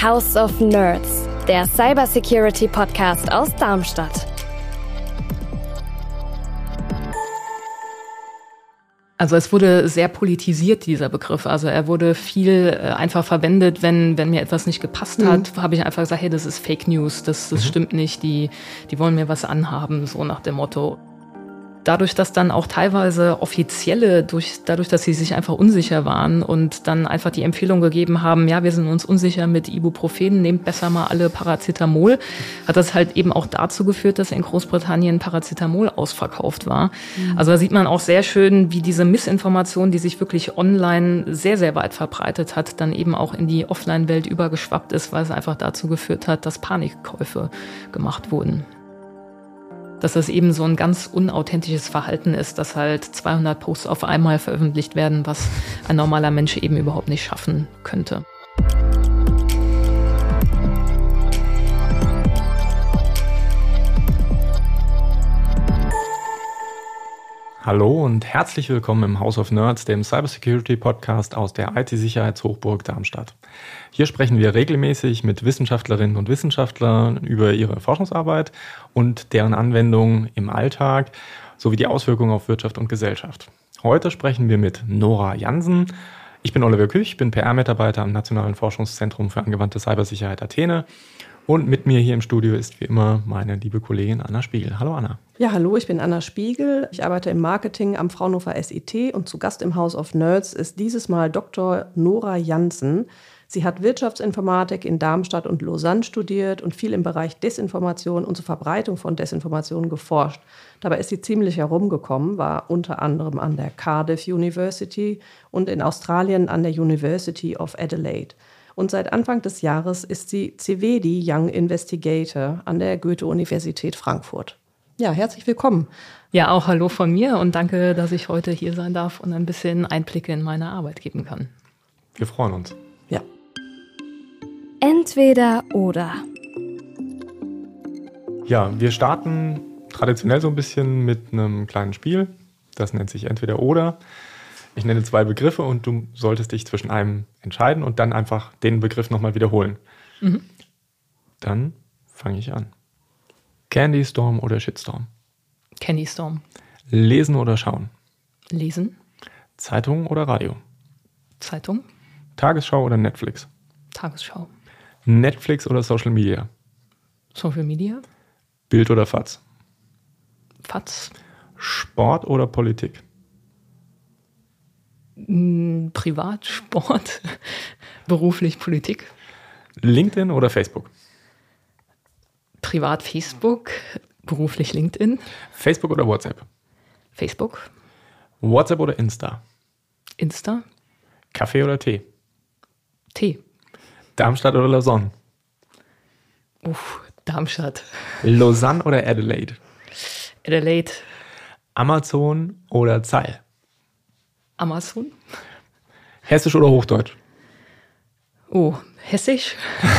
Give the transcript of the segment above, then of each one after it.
House of Nerds, der Cybersecurity-Podcast aus Darmstadt. Also es wurde sehr politisiert, dieser Begriff. Also er wurde viel einfach verwendet, wenn mir etwas nicht gepasst hat, habe ich einfach gesagt, hey, das ist Fake News, das stimmt nicht, die wollen mir was anhaben, so nach dem Motto. Dadurch, dass dann auch teilweise Offizielle, dadurch, dass sie sich einfach unsicher waren und dann einfach die Empfehlung gegeben haben, ja, wir sind uns unsicher mit Ibuprofen, nehmt besser mal alle Paracetamol, hat das halt eben auch dazu geführt, dass in Großbritannien Paracetamol ausverkauft war. Also da sieht man auch sehr schön, wie diese Missinformation, die sich wirklich online sehr, sehr weit verbreitet hat, dann eben auch in die Offline-Welt übergeschwappt ist, weil es einfach dazu geführt hat, dass Panikkäufe gemacht wurden. Dass das eben so ein ganz unauthentisches Verhalten ist, dass halt 200 Posts auf einmal veröffentlicht werden, was ein normaler Mensch eben überhaupt nicht schaffen könnte. Hallo und herzlich willkommen im House of Nerds, dem Cybersecurity-Podcast aus der IT-Sicherheitshochburg Darmstadt. Hier sprechen wir regelmäßig mit Wissenschaftlerinnen und Wissenschaftlern über ihre Forschungsarbeit und deren Anwendung im Alltag sowie die Auswirkungen auf Wirtschaft und Gesellschaft. Heute sprechen wir mit Nora Jansen. Ich bin Oliver Küch, bin PR-Mitarbeiter am Nationalen Forschungszentrum für angewandte Cybersicherheit Athene. Und mit mir hier im Studio ist wie immer meine liebe Kollegin Anna Spiegel. Hallo Anna. Ja, hallo, ich bin Anna Spiegel. Ich arbeite im Marketing am Fraunhofer SIT und zu Gast im House of Nerds ist dieses Mal Dr. Nora Jansen. Sie hat Wirtschaftsinformatik in Darmstadt und Lausanne studiert und viel im Bereich Desinformation und zur Verbreitung von Desinformation geforscht. Dabei ist sie ziemlich herumgekommen, war unter anderem an der Cardiff University und in Australien an der University of Adelaide. Und seit Anfang des Jahres ist sie CVD Young Investigator an der Goethe-Universität Frankfurt. Ja, herzlich willkommen. Ja, auch hallo von mir und danke, dass ich heute hier sein darf und ein bisschen Einblicke in meine Arbeit geben kann. Wir freuen uns. Ja. Entweder oder. Ja, wir starten traditionell so ein bisschen mit einem kleinen Spiel. Das nennt sich Entweder oder. Ich nenne 2 Begriffe und du solltest dich zwischen einem entscheiden und dann einfach den Begriff nochmal wiederholen. Dann fange ich an. Candy Storm oder Shitstorm? Candy Storm. Lesen oder schauen? Lesen. Zeitung oder Radio? Zeitung. Tagesschau oder Netflix? Tagesschau. Netflix oder Social Media? Social Media. Bild oder FAZ? FAZ. Sport oder Politik? Privat, Sport, beruflich, Politik. LinkedIn oder Facebook? Privat Facebook, beruflich LinkedIn. Facebook oder WhatsApp? Facebook. WhatsApp oder Insta? Insta. Kaffee oder Tee? Tee. Darmstadt oder Lausanne? Darmstadt. Lausanne oder Adelaide? Adelaide. Amazon oder Zeil? Amazon. Hessisch oder Hochdeutsch? Hessisch.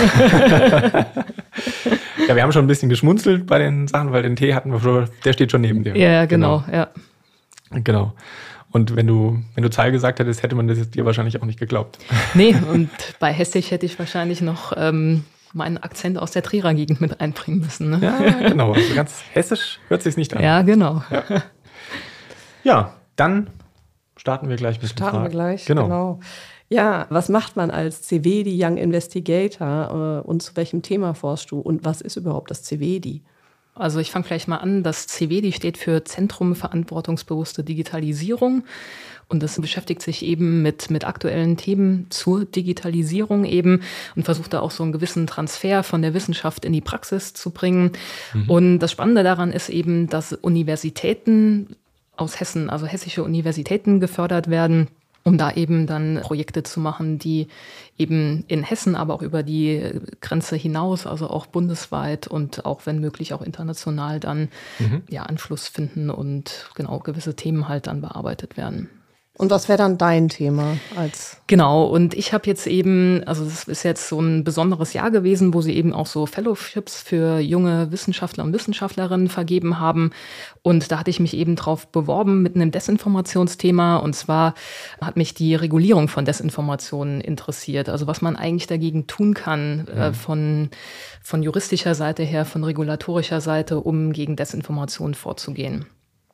Ja, wir haben schon ein bisschen geschmunzelt bei den Sachen, weil den Tee hatten wir schon, der steht schon neben dir. Ja, genau. Ja. Genau. Und wenn du Zeil gesagt hättest, hätte man das dir wahrscheinlich auch nicht geglaubt. Nee, und bei Hessisch hätte ich wahrscheinlich noch meinen Akzent aus der Trierer Gegend mit einbringen müssen. Ne? Ja, genau. Also ganz hessisch hört sich nicht an. Ja, genau. Ja, dann starten wir gleich mit den Fragen. Starten wir gleich, genau. Ja, was macht man als CVD Young Investigator und zu welchem Thema forschst du und was ist überhaupt das CVD? Also ich fange gleich mal an. Das CVD steht für Zentrum Verantwortungsbewusste Digitalisierung und das beschäftigt sich eben mit aktuellen Themen zur Digitalisierung eben und versucht da auch so einen gewissen Transfer von der Wissenschaft in die Praxis zu bringen. Und das Spannende daran ist eben, dass Universitäten aus Hessen, also hessische Universitäten gefördert werden, um da eben dann Projekte zu machen, die eben in Hessen, aber auch über die Grenze hinaus, also auch bundesweit und auch wenn möglich auch international dann Anschluss finden und genau gewisse Themen halt dann bearbeitet werden. Und was wäre dann dein Thema als? Genau, und ich habe jetzt eben, also das ist jetzt so ein besonderes Jahr gewesen, wo sie eben auch so Fellowships für junge Wissenschaftler und Wissenschaftlerinnen vergeben haben. Und da hatte ich mich eben drauf beworben mit einem Desinformationsthema. Und zwar hat mich die Regulierung von Desinformationen interessiert. Also was man eigentlich dagegen tun kann, von juristischer Seite her, von regulatorischer Seite, um gegen Desinformation vorzugehen.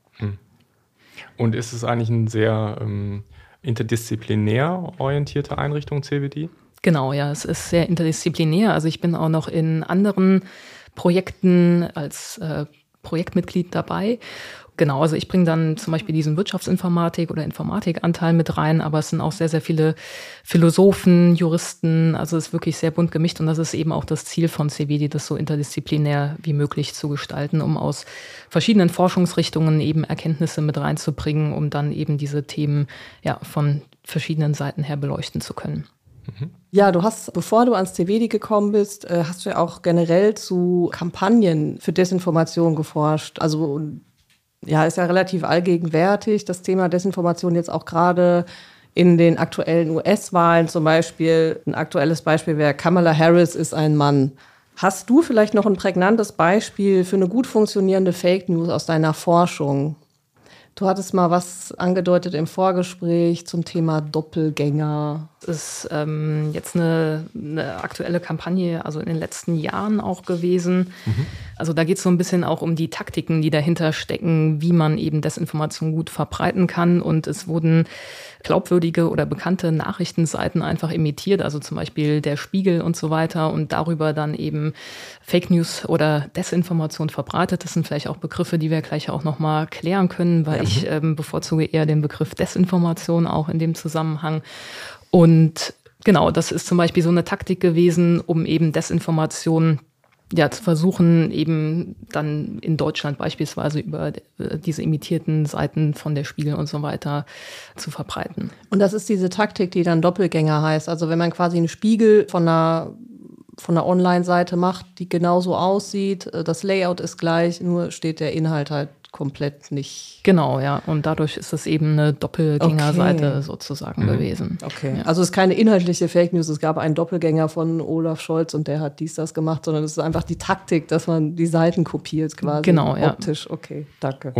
Und ist es eigentlich eine sehr interdisziplinär orientierte Einrichtung, CWD? Genau, ja, es ist sehr interdisziplinär. Also ich bin auch noch in anderen Projekten als Projektmitglied dabei. Genau, also ich bringe dann zum Beispiel diesen Wirtschaftsinformatik- oder Informatikanteil mit rein, aber es sind auch sehr, sehr viele Philosophen, Juristen, also es ist wirklich sehr bunt gemischt und das ist eben auch das Ziel von CWD, das so interdisziplinär wie möglich zu gestalten, um aus verschiedenen Forschungsrichtungen eben Erkenntnisse mit reinzubringen, um dann eben diese Themen ja von verschiedenen Seiten her beleuchten zu können. Ja, du hast, bevor du ans CWD gekommen bist, hast du ja auch generell zu Kampagnen für Desinformation geforscht. Also ja, ist ja relativ allgegenwärtig, das Thema Desinformation jetzt auch gerade in den aktuellen US-Wahlen zum Beispiel. Ein aktuelles Beispiel wäre, Kamala Harris ist ein Mann. Hast du vielleicht noch ein prägnantes Beispiel für eine gut funktionierende Fake News aus deiner Forschung? Du hattest mal was angedeutet im Vorgespräch zum Thema Doppelgänger. Das ist jetzt eine aktuelle Kampagne, also in den letzten Jahren auch gewesen. Also da geht es so ein bisschen auch um die Taktiken, die dahinter stecken, wie man eben Desinformation gut verbreiten kann. Und es wurden glaubwürdige oder bekannte Nachrichtenseiten einfach imitiert, also zum Beispiel der Spiegel und so weiter und darüber dann eben Fake News oder Desinformation verbreitet. Das sind vielleicht auch Begriffe, die wir gleich auch nochmal klären können, weil ich bevorzuge eher den Begriff Desinformation auch in dem Zusammenhang. Und genau, das ist zum Beispiel so eine Taktik gewesen, um eben Desinformation zu versuchen, eben dann in Deutschland beispielsweise über diese imitierten Seiten von der Spiegel und so weiter zu verbreiten. Und das ist diese Taktik, die dann Doppelgänger heißt. Also wenn man quasi einen Spiegel von einer Online-Seite macht, die genauso aussieht, das Layout ist gleich, nur steht der Inhalt halt komplett nicht. Genau, ja. Und dadurch ist es eben eine Doppelgängerseite sozusagen gewesen. Okay. Ja. Also es ist keine inhaltliche Fake News, es gab einen Doppelgänger von Olaf Scholz und der hat das gemacht, sondern es ist einfach die Taktik, dass man die Seiten kopiert quasi. Genau, ja. Optisch, okay, danke.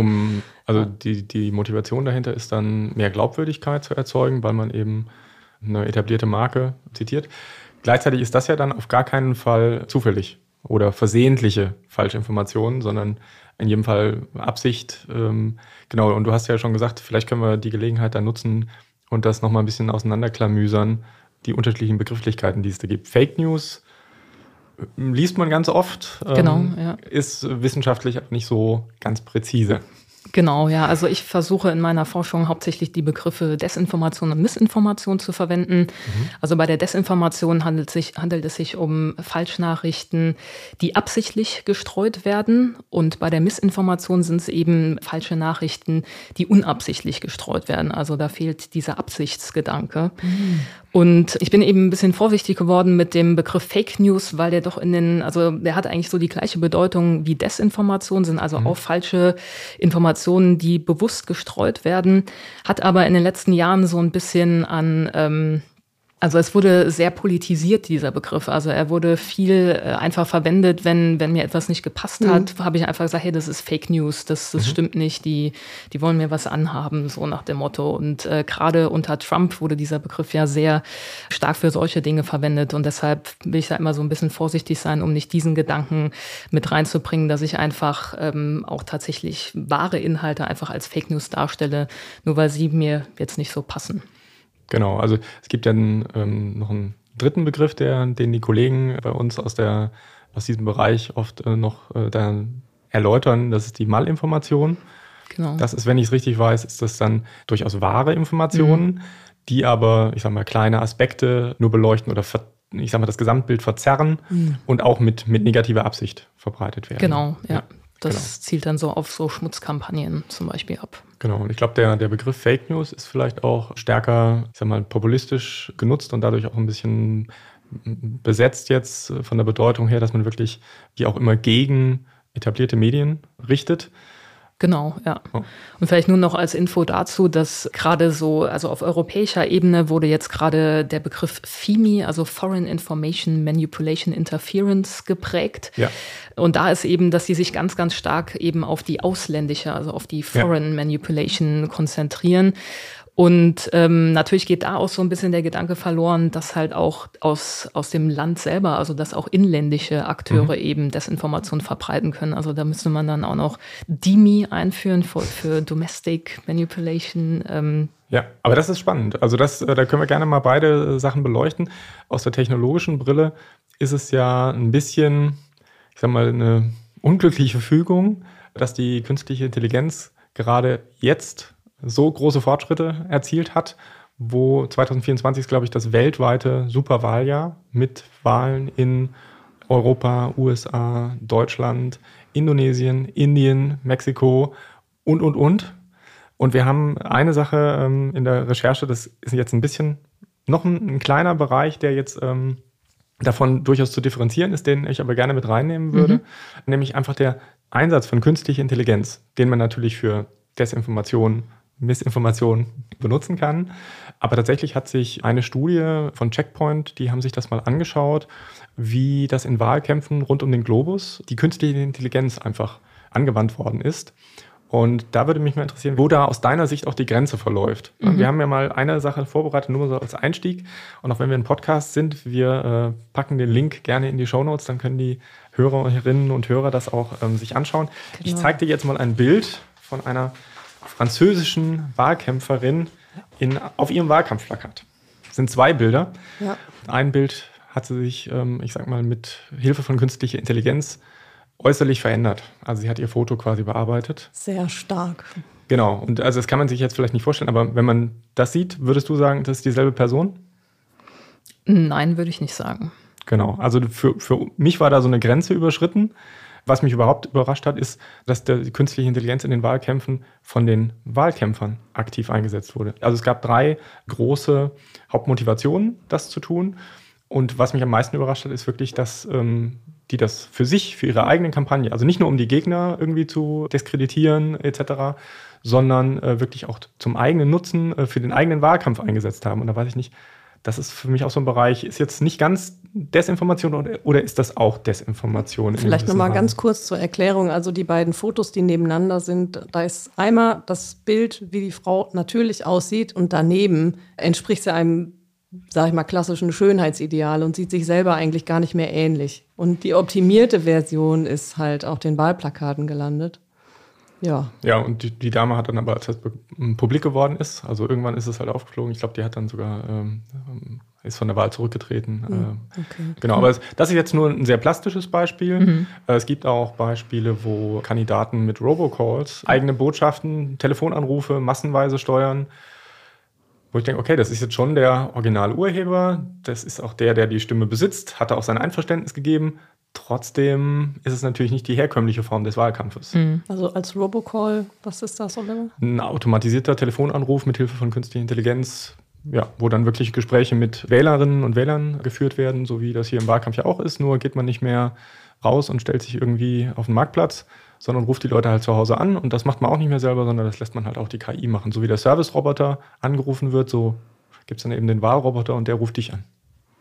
Die Motivation dahinter ist dann, mehr Glaubwürdigkeit zu erzeugen, weil man eben eine etablierte Marke zitiert. Gleichzeitig ist das ja dann auf gar keinen Fall zufällig oder versehentliche falsche Informationen, sondern in jedem Fall Absicht. Genau, und du hast ja schon gesagt, vielleicht können wir die Gelegenheit dann nutzen und das nochmal ein bisschen auseinanderklamüsern, die unterschiedlichen Begrifflichkeiten, die es da gibt. Fake News liest man ganz oft, Genau, ja. ist wissenschaftlich nicht so ganz präzise. Genau, ja. Also ich versuche in meiner Forschung hauptsächlich die Begriffe Desinformation und Missinformation zu verwenden. Also bei der Desinformation handelt es sich um Falschnachrichten, die absichtlich gestreut werden. Und bei der Missinformation sind es eben falsche Nachrichten, die unabsichtlich gestreut werden. Also da fehlt dieser Absichtsgedanke. Und ich bin eben ein bisschen vorsichtig geworden mit dem Begriff Fake News, weil der doch der hat eigentlich so die gleiche Bedeutung wie Desinformation, sind also auch falsche Informationen, die bewusst gestreut werden, hat aber in den letzten Jahren so ein bisschen also es wurde sehr politisiert, dieser Begriff. Also er wurde viel einfach verwendet, wenn mir etwas nicht gepasst hat, habe ich einfach gesagt, hey, das ist Fake News, das stimmt nicht, die wollen mir was anhaben, so nach dem Motto. Und gerade unter Trump wurde dieser Begriff ja sehr stark für solche Dinge verwendet. Und deshalb will ich da immer so ein bisschen vorsichtig sein, um nicht diesen Gedanken mit reinzubringen, dass ich einfach auch tatsächlich wahre Inhalte einfach als Fake News darstelle, nur weil sie mir jetzt nicht so passen. Genau, also es gibt ja noch einen dritten Begriff, den die Kollegen bei uns aus diesem Bereich oft noch erläutern, das ist die Malinformation. Genau. Das ist, wenn ich es richtig weiß, ist das dann durchaus wahre Informationen, die aber, ich sag mal, kleine Aspekte nur beleuchten oder das Gesamtbild verzerren und auch mit negativer Absicht verbreitet werden. Genau, ja. Das zielt dann so auf so Schmutzkampagnen zum Beispiel ab. Genau, und ich glaube, der Begriff Fake News ist vielleicht auch stärker, populistisch genutzt und dadurch auch ein bisschen besetzt jetzt von der Bedeutung her, dass man wirklich die auch immer gegen etablierte Medien richtet. Genau, ja. Oh. Und vielleicht nur noch als Info dazu, dass gerade so, also auf europäischer Ebene wurde jetzt gerade der Begriff FIMI, also Foreign Information Manipulation Interference, geprägt. Ja. Und da ist eben, dass sie sich ganz, ganz stark eben auf die ausländische, also auf die Foreign Manipulation konzentrieren. Und natürlich geht da auch so ein bisschen der Gedanke verloren, dass halt auch aus dem Land selber, also dass auch inländische Akteure eben Desinformation verbreiten können. Also da müsste man dann auch noch DMI einführen für Domestic Manipulation. Ja, aber das ist spannend. Also da können wir gerne mal beide Sachen beleuchten. Aus der technologischen Brille ist es ja ein bisschen, ich sag mal, eine unglückliche Fügung, dass die künstliche Intelligenz gerade jetzt so große Fortschritte erzielt hat, wo 2024 ist, glaube ich, das weltweite Superwahljahr mit Wahlen in Europa, USA, Deutschland, Indonesien, Indien, Mexiko und. Und wir haben eine Sache in der Recherche, das ist jetzt ein bisschen noch ein kleiner Bereich, der jetzt davon durchaus zu differenzieren ist, den ich aber gerne mit reinnehmen würde, nämlich einfach der Einsatz von künstlicher Intelligenz, den man natürlich für Desinformation, Missinformation benutzen kann. Aber tatsächlich hat sich eine Studie von Checkpoint, die haben sich das mal angeschaut, wie das in Wahlkämpfen rund um den Globus die künstliche Intelligenz einfach angewandt worden ist. Und da würde mich mal interessieren, wo da aus deiner Sicht auch die Grenze verläuft. Wir haben ja mal eine Sache vorbereitet, nur so als Einstieg. Und auch wenn wir ein Podcast sind, wir packen den Link gerne in die Shownotes, dann können die Hörerinnen und Hörer das auch sich anschauen. Genau. Ich zeige dir jetzt mal ein Bild von einer französischen Wahlkämpferin auf ihrem Wahlkampfplakat. Das sind 2 Bilder. Ja. Ein Bild hat sie sich, ich sag mal, mit Hilfe von künstlicher Intelligenz äußerlich verändert. Also sie hat ihr Foto quasi bearbeitet. Sehr stark. Genau. Und also das kann man sich jetzt vielleicht nicht vorstellen, aber wenn man das sieht, würdest du sagen, das ist dieselbe Person? Nein, würde ich nicht sagen. Genau. Also für mich war da so eine Grenze überschritten. Was mich überhaupt überrascht hat, ist, dass die künstliche Intelligenz in den Wahlkämpfen von den Wahlkämpfern aktiv eingesetzt wurde. Also es gab 3 große Hauptmotivationen, das zu tun. Und was mich am meisten überrascht hat, ist wirklich, dass die das für sich, für ihre eigene Kampagne, also nicht nur um die Gegner irgendwie zu diskreditieren etc., sondern wirklich auch zum eigenen Nutzen für den eigenen Wahlkampf eingesetzt haben. Und da weiß ich nicht, das ist für mich auch so ein Bereich, ist jetzt nicht ganz Desinformation oder ist das auch Desinformation? Vielleicht nochmal ganz kurz zur Erklärung. Also die beiden Fotos, die nebeneinander sind, da ist einmal das Bild, wie die Frau natürlich aussieht und daneben entspricht sie einem, sag ich mal, klassischen Schönheitsideal und sieht sich selber eigentlich gar nicht mehr ähnlich. Und die optimierte Version ist halt auf den Wahlplakaten gelandet. Ja. Ja, und die Dame hat dann aber, als das publik geworden ist, also irgendwann ist es halt aufgeflogen. Ich glaube, die hat dann sogar, ist von der Wahl zurückgetreten. Okay. Genau, aber das ist jetzt nur ein sehr plastisches Beispiel. Es gibt auch Beispiele, wo Kandidaten mit Robocalls eigene Botschaften, Telefonanrufe massenweise steuern. Wo ich denke, okay, das ist jetzt schon der Originalurheber, das ist auch der die Stimme besitzt, hat auch sein Einverständnis gegeben. Trotzdem ist es natürlich nicht die herkömmliche Form des Wahlkampfes. Also als Robocall, was ist das, Oliver? Ein automatisierter Telefonanruf mit Hilfe von künstlicher Intelligenz, ja, wo dann wirklich Gespräche mit Wählerinnen und Wählern geführt werden, so wie das hier im Wahlkampf ja auch ist. Nur geht man nicht mehr raus und stellt sich irgendwie auf den Marktplatz, sondern ruft die Leute halt zu Hause an. Und das macht man auch nicht mehr selber, sondern das lässt man halt auch die KI machen. So wie der Service-Roboter angerufen wird, so gibt es dann eben den Wahlroboter und der ruft dich an.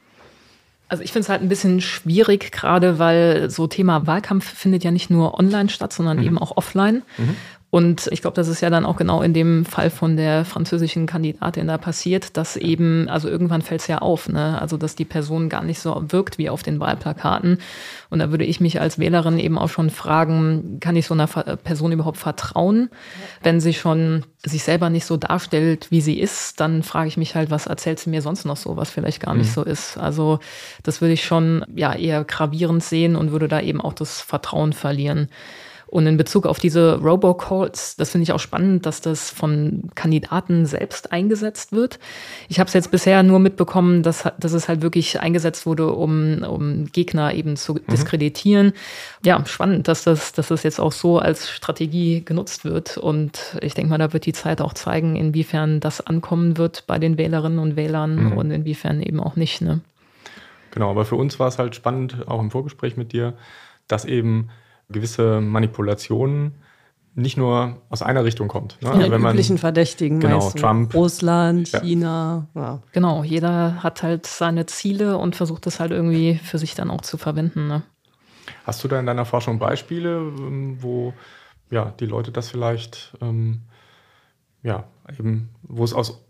Also ich finde es halt ein bisschen schwierig, gerade weil so Thema Wahlkampf findet ja nicht nur online statt, sondern eben auch offline. Und ich glaube, das ist ja dann auch genau in dem Fall von der französischen Kandidatin da passiert, dass eben, also irgendwann fällt es ja auf, ne? Also dass die Person gar nicht so wirkt wie auf den Wahlplakaten. Und da würde ich mich als Wählerin eben auch schon fragen, kann ich so einer Person überhaupt vertrauen? Wenn sie schon sich selber nicht so darstellt, wie sie ist, dann frage ich mich halt, was erzählt sie mir sonst noch so, was vielleicht gar nicht so ist. Also das würde ich schon ja eher gravierend sehen und würde da eben auch das Vertrauen verlieren. Und in Bezug auf diese Robocalls, das finde ich auch spannend, dass das von Kandidaten selbst eingesetzt wird. Ich habe es jetzt bisher nur mitbekommen, dass es halt wirklich eingesetzt wurde, um Gegner eben zu diskreditieren. Ja, spannend, dass das jetzt auch so als Strategie genutzt wird. Und ich denke mal, da wird die Zeit auch zeigen, inwiefern das ankommen wird bei den Wählerinnen und Wählern und inwiefern eben auch nicht. Ne? Genau, aber für uns war es halt spannend, auch im Vorgespräch mit dir, dass eben gewisse Manipulationen nicht nur aus einer Richtung kommt. Ne? Von den üblichen Verdächtigen, genau, meinst du? Trump, Russland, China. Ja. Genau, jeder hat halt seine Ziele und versucht das halt irgendwie für sich dann auch zu verwenden. Ne? Hast du da in deiner Forschung Beispiele, wo die Leute das vielleicht, wo es aus,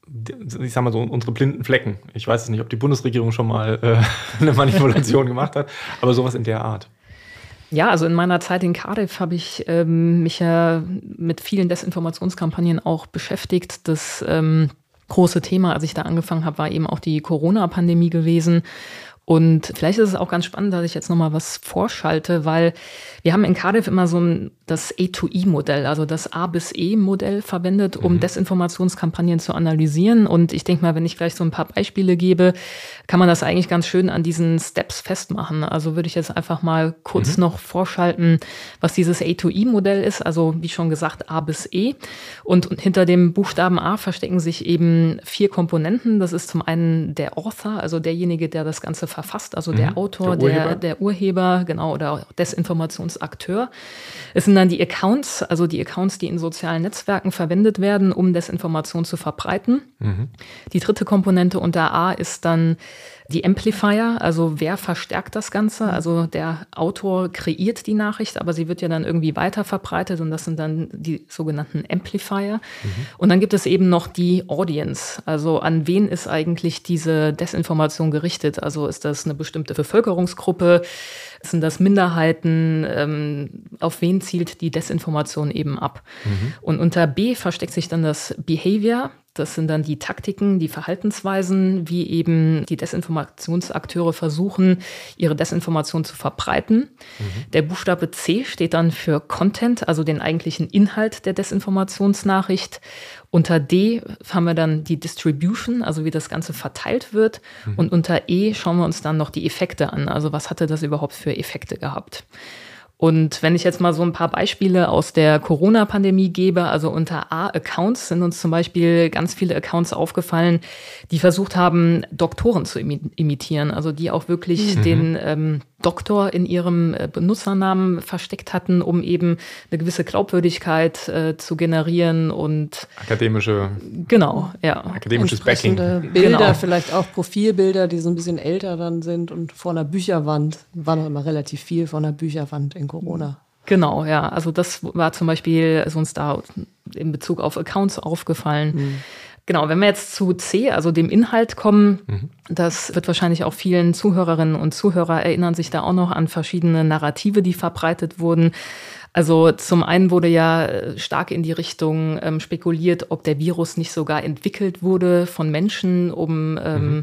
ich sag mal so, unsere blinden Flecken, ich weiß es nicht, ob die Bundesregierung schon mal eine Manipulation gemacht hat, aber sowas in der Art. Ja, also in meiner Zeit in Cardiff habe ich mich ja mit vielen Desinformationskampagnen auch beschäftigt. Das große Thema, als ich da angefangen habe, war eben auch die Corona-Pandemie gewesen. Und vielleicht ist es auch ganz spannend, dass ich jetzt nochmal was vorschalte, weil wir haben in Cardiff immer so das A-to-E-Modell, also das A bis E-Modell verwendet, um Desinformationskampagnen zu analysieren. Und ich denke mal, wenn ich gleich so ein paar Beispiele gebe, kann man das eigentlich ganz schön an diesen Steps festmachen. Also würde ich jetzt einfach mal kurz noch vorschalten, was dieses A-to-E-Modell ist. Also wie schon gesagt, A bis E. Und hinter dem Buchstaben A verstecken sich eben 4 Komponenten. Das ist zum einen der Author, also derjenige, der das Ganze verfasst, also der Autor, der Urheber, genau, oder Desinformationsakteur. Es sind dann die Accounts, also die Accounts, die in sozialen Netzwerken verwendet werden, um Desinformation zu verbreiten. Die dritte Komponente unter A ist dann die Amplifier, also wer verstärkt das Ganze? Also der Autor kreiert die Nachricht, aber sie wird ja dann irgendwie weiter verbreitet und das sind dann die sogenannten Amplifier. Und dann gibt es eben noch die Audience, also an wen ist eigentlich diese Desinformation gerichtet? Also ist das eine bestimmte Bevölkerungsgruppe? Sind das Minderheiten? Auf wen zielt die Desinformation eben ab? Und unter B versteckt sich dann das Behavior. Das sind dann die Taktiken, die Verhaltensweisen, wie eben die Desinformationsakteure versuchen, ihre Desinformation zu verbreiten. Der Buchstabe C steht dann für Content, also den eigentlichen Inhalt der Desinformationsnachricht. Unter D haben wir dann die Distribution, also wie das Ganze verteilt wird. Und unter E schauen wir uns dann noch die Effekte an. Also was hatte das überhaupt für Effekte gehabt? Und wenn ich jetzt mal so ein paar Beispiele aus der Corona-Pandemie gebe, also unter A-Accounts sind uns zum Beispiel ganz viele Accounts aufgefallen, die versucht haben, Doktoren zu imitieren, also die auch wirklich den Doktor in ihrem Benutzernamen versteckt hatten, um eben eine gewisse Glaubwürdigkeit zu generieren und akademisches Backing. Bilder, vielleicht auch Profilbilder, die so ein bisschen älter dann sind und vor einer Bücherwand, war noch immer relativ viel vor einer Bücherwand in Corona. Genau, ja, also das war zum Beispiel uns da in Bezug auf Accounts aufgefallen. Genau, wenn wir jetzt zu C, also dem Inhalt kommen, das wird wahrscheinlich auch vielen Zuhörerinnen und Zuhörer erinnern sich da auch noch an verschiedene Narrative, die verbreitet wurden. Also zum einen wurde ja stark in die Richtung spekuliert, ob der Virus nicht sogar entwickelt wurde von Menschen, um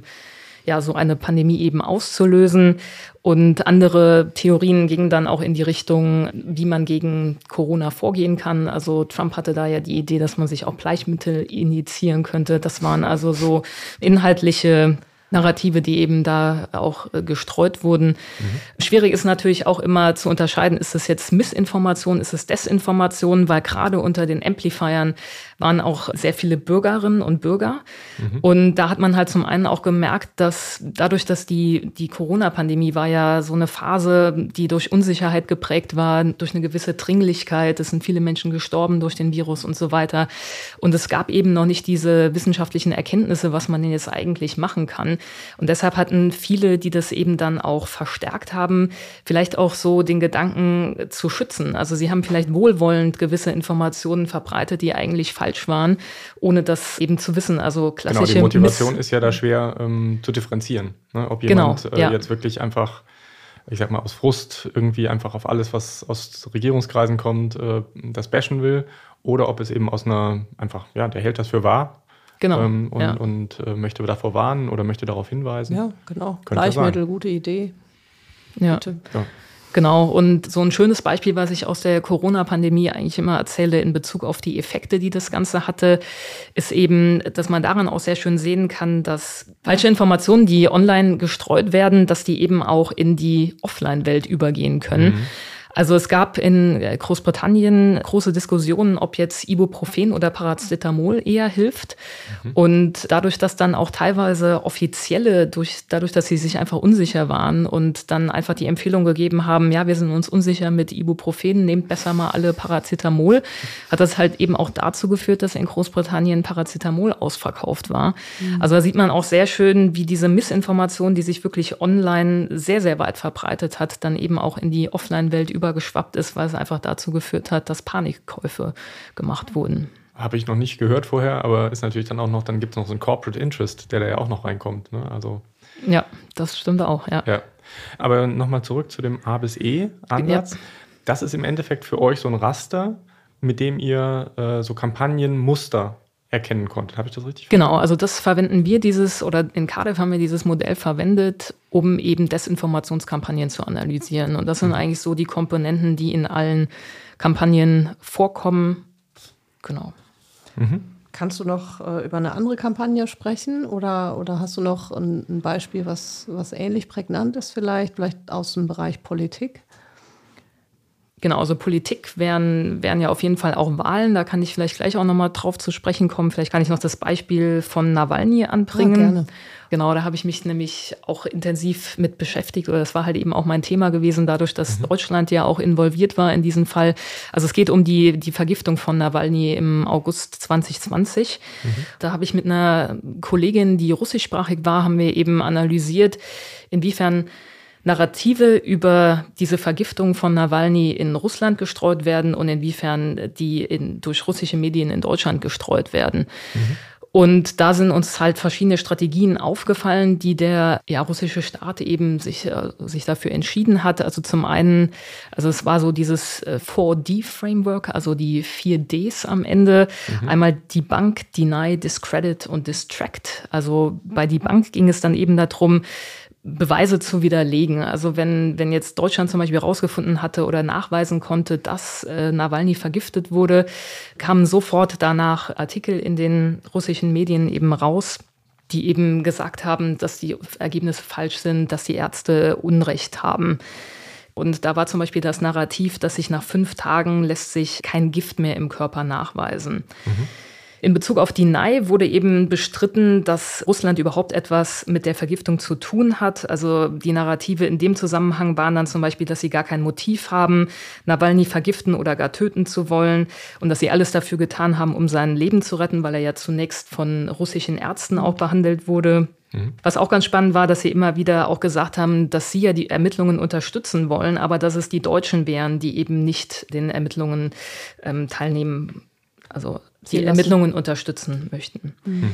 so eine Pandemie eben auszulösen. Und andere Theorien gingen dann auch in die Richtung, wie man gegen Corona vorgehen kann. Also Trump hatte da ja die Idee, dass man sich auch Bleichmittel injizieren könnte. Das waren also so inhaltliche Narrative, die eben da auch gestreut wurden. Schwierig ist natürlich auch immer zu unterscheiden, ist es jetzt Missinformation, ist es Desinformation, weil gerade unter den Amplifiern waren auch sehr viele Bürgerinnen und Bürger. Und da hat man halt zum einen auch gemerkt, dass dadurch, dass die Corona-Pandemie war ja so eine Phase, die durch Unsicherheit geprägt war, durch eine gewisse Dringlichkeit. Es sind viele Menschen gestorben durch den Virus und so weiter. Und es gab eben noch nicht diese wissenschaftlichen Erkenntnisse, was man denn jetzt eigentlich machen kann. Und deshalb hatten viele, die das eben dann auch verstärkt haben, vielleicht auch so den Gedanken zu schützen. Also sie haben vielleicht wohlwollend gewisse Informationen verbreitet, die eigentlich falsch waren, ohne das eben zu wissen. Also klassische die Motivation ist ja da schwer zu differenzieren. Ne? Ob jemand jetzt wirklich einfach, ich sag mal, aus Frust irgendwie einfach auf alles, was aus Regierungskreisen kommt, das bashen will, oder ob es eben aus einer, einfach, der hält das für wahr. Genau. Und möchte davor warnen oder möchte darauf hinweisen. Ja, genau. Bleichmittel, gute Idee. Ja. Bitte. Ja. Genau. Und so ein schönes Beispiel, was ich aus der Corona-Pandemie eigentlich immer erzähle in Bezug auf die Effekte, die das Ganze hatte, ist eben, dass man daran auch sehr schön sehen kann, dass falsche Informationen, die online gestreut werden, dass die eben auch in die Offline-Welt übergehen können. Also es gab in Großbritannien große Diskussionen, ob jetzt Ibuprofen oder Paracetamol eher hilft. Und dadurch, dass dann auch teilweise Offizielle, dadurch, dass sie sich einfach unsicher waren und dann einfach die Empfehlung gegeben haben, ja, wir sind uns unsicher mit Ibuprofen, nehmt besser mal alle Paracetamol, hat das halt eben auch dazu geführt, dass in Großbritannien Paracetamol ausverkauft war. Also da sieht man auch sehr schön, wie diese Missinformation, die sich wirklich online sehr, sehr weit verbreitet hat, dann eben auch in die Offline-Welt übergeschwappt ist, weil es einfach dazu geführt hat, dass Panikkäufe gemacht wurden. Habe ich noch nicht gehört vorher, aber ist natürlich dann auch noch, dann gibt es noch so einen Corporate Interest, der da ja auch noch reinkommt. Ne? Also, ja, das stimmt auch, ja. Aber nochmal zurück zu dem A bis E-Ansatz. Ja. Das ist im Endeffekt für euch so ein Raster, mit dem ihr so Kampagnenmuster erkennen konntet. Habe ich das richtig verstanden? Genau, also das verwenden wir oder in Cardiff haben wir dieses Modell verwendet, um eben Desinformationskampagnen zu analysieren. Und das sind eigentlich so die Komponenten, die in allen Kampagnen vorkommen. Genau. Kannst du noch über eine andere Kampagne sprechen oder hast du noch ein Beispiel, was ähnlich prägnant ist vielleicht aus dem Bereich Politik? Genau, also Politik wären ja auf jeden Fall auch Wahlen. Da kann ich vielleicht gleich auch nochmal drauf zu sprechen kommen. Vielleicht kann ich noch das Beispiel von Nawalny anbringen. Ja, gerne. Genau, da habe ich mich nämlich auch intensiv mit beschäftigt. Oder das war halt eben auch mein Thema gewesen, dadurch, dass Deutschland ja auch involviert war in diesem Fall. Also es geht um die Vergiftung von Nawalny im August 2020. Da habe ich mit einer Kollegin, die russischsprachig war, haben wir eben analysiert, inwiefern Narrative über diese Vergiftung von Nawalny in Russland gestreut werden und inwiefern die durch russische Medien in Deutschland gestreut werden. Und da sind uns halt verschiedene Strategien aufgefallen, die der russische Staat eben sich dafür entschieden hat. Also zum einen, also es war so dieses 4D-Framework, also die 4 Ds am Ende. Einmal Debunk, Deny, Discredit und Distract. Also bei Debunk ging es dann eben darum, Beweise zu widerlegen. Also wenn jetzt Deutschland zum Beispiel herausgefunden hatte oder nachweisen konnte, dass Nawalny vergiftet wurde, kamen sofort danach Artikel in den russischen Medien eben raus, die eben gesagt haben, dass die Ergebnisse falsch sind, dass die Ärzte Unrecht haben. Und da war zum Beispiel das Narrativ, dass sich nach 5 Tagen lässt sich kein Gift mehr im Körper nachweisen. In Bezug auf Deny wurde eben bestritten, dass Russland überhaupt etwas mit der Vergiftung zu tun hat. Also die Narrative in dem Zusammenhang waren dann zum Beispiel, dass sie gar kein Motiv haben, Nawalny vergiften oder gar töten zu wollen und dass sie alles dafür getan haben, um sein Leben zu retten, weil er ja zunächst von russischen Ärzten auch behandelt wurde. Was auch ganz spannend war, dass sie immer wieder auch gesagt haben, dass sie ja die Ermittlungen unterstützen wollen, aber dass es die Deutschen wären, die eben nicht den Ermittlungen teilnehmen, also die Ermittlungen unterstützen möchten.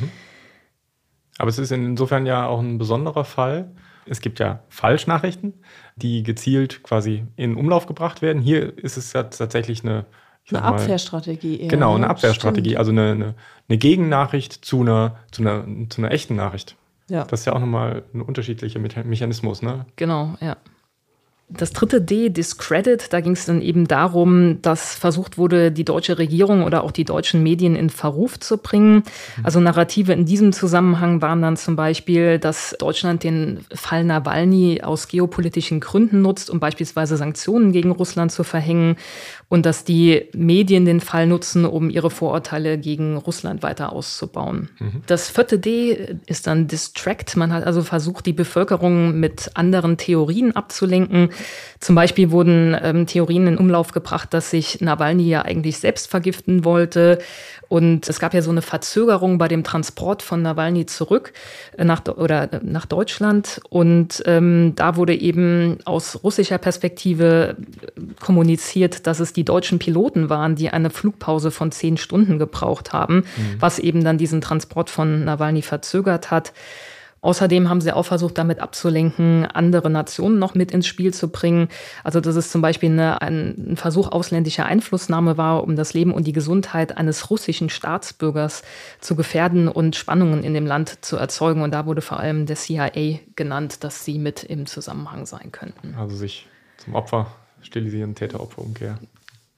Aber es ist insofern ja auch ein besonderer Fall. Es gibt ja Falschnachrichten, die gezielt quasi in Umlauf gebracht werden. Hier ist es ja tatsächlich eine Abwehrstrategie eher. Genau, eine Abwehrstrategie, stimmt. Also eine Gegennachricht zu einer echten Nachricht. Ja. Das ist ja auch nochmal ein unterschiedlicher Mechanismus, ne? Genau, ja. Das 3. D, Discredit, da ging es dann eben darum, dass versucht wurde, die deutsche Regierung oder auch die deutschen Medien in Verruf zu bringen. Also Narrative in diesem Zusammenhang waren dann zum Beispiel, dass Deutschland den Fall Nawalny aus geopolitischen Gründen nutzt, um beispielsweise Sanktionen gegen Russland zu verhängen und dass die Medien den Fall nutzen, um ihre Vorurteile gegen Russland weiter auszubauen. Das 4. D ist dann Distract. Man hat also versucht, die Bevölkerung mit anderen Theorien abzulenken. Zum Beispiel wurden Theorien in Umlauf gebracht, dass sich Nawalny ja eigentlich selbst vergiften wollte. Und es gab ja so eine Verzögerung bei dem Transport von Nawalny zurück nach Deutschland. Und da wurde eben aus russischer Perspektive kommuniziert, dass es die deutschen Piloten waren, die eine Flugpause von 10 Stunden gebraucht haben, was eben dann diesen Transport von Nawalny verzögert hat. Außerdem haben sie auch versucht, damit abzulenken, andere Nationen noch mit ins Spiel zu bringen. Also dass es zum Beispiel ein Versuch ausländischer Einflussnahme war, um das Leben und die Gesundheit eines russischen Staatsbürgers zu gefährden und Spannungen in dem Land zu erzeugen. Und da wurde vor allem der CIA genannt, dass sie mit im Zusammenhang sein könnten. Also sich zum Opfer stilisieren, Täter-Opfer-Umkehr.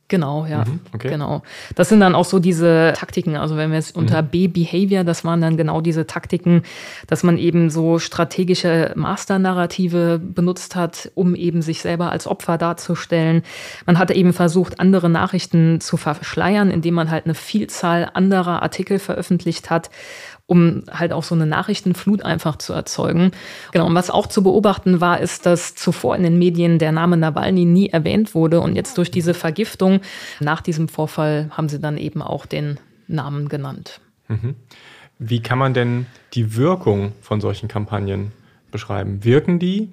Genau, ja. Okay. Genau. Das sind dann auch so diese Taktiken. Also wenn wir es unter B-Behavior, das waren dann genau diese Taktiken, dass man eben so strategische Master-Narrative benutzt hat, um eben sich selber als Opfer darzustellen. Man hat eben versucht, andere Nachrichten zu verschleiern, indem man halt eine Vielzahl anderer Artikel veröffentlicht hat, um halt auch so eine Nachrichtenflut einfach zu erzeugen. Genau, und was auch zu beobachten war, ist, dass zuvor in den Medien der Name Nawalny nie erwähnt wurde und jetzt durch diese Vergiftung nach diesem Vorfall haben sie dann eben auch den Namen genannt. Wie kann man denn die Wirkung von solchen Kampagnen beschreiben? Wirken die?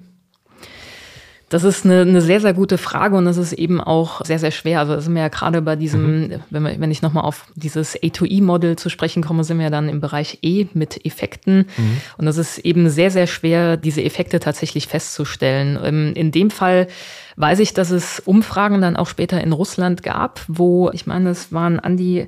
Das ist eine sehr, sehr gute Frage und das ist eben auch sehr, sehr schwer. Also das sind wir ja gerade bei diesem, wenn ich nochmal auf dieses A2E-Model zu sprechen komme, sind wir dann im Bereich E mit Effekten. Und das ist eben sehr, sehr schwer, diese Effekte tatsächlich festzustellen. In dem Fall weiß ich, dass es Umfragen dann auch später in Russland gab, wo, ich meine, es waren an die